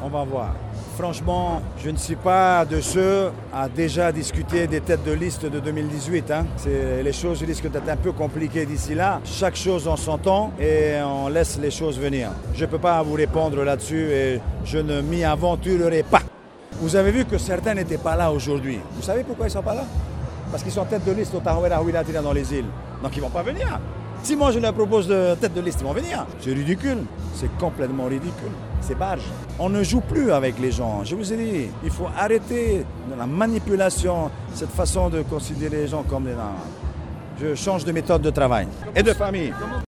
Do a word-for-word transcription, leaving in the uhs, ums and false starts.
On va voir. Franchement, je ne suis pas de ceux à déjà discuter des têtes de liste de deux mille dix-huit. Hein. C'est, les choses risquent d'être un peu compliquées d'ici là. Chaque chose en son temps et on laisse les choses venir. Je ne peux pas vous répondre là-dessus et je ne m'y aventurerai pas. Vous avez vu que certains n'étaient pas là aujourd'hui. Vous savez pourquoi ils ne sont pas là? Parce qu'ils sont tête de liste au Tarouera Huilatira dans les îles. Donc ils ne vont pas venir. Si moi je leur propose de tête de liste, ils vont venir. C'est ridicule. C'est complètement ridicule. C'est barge. On ne joue plus avec les gens. Je vous ai dit, il faut arrêter la manipulation, cette façon de considérer les gens comme des... Je change de méthode de travail et de famille.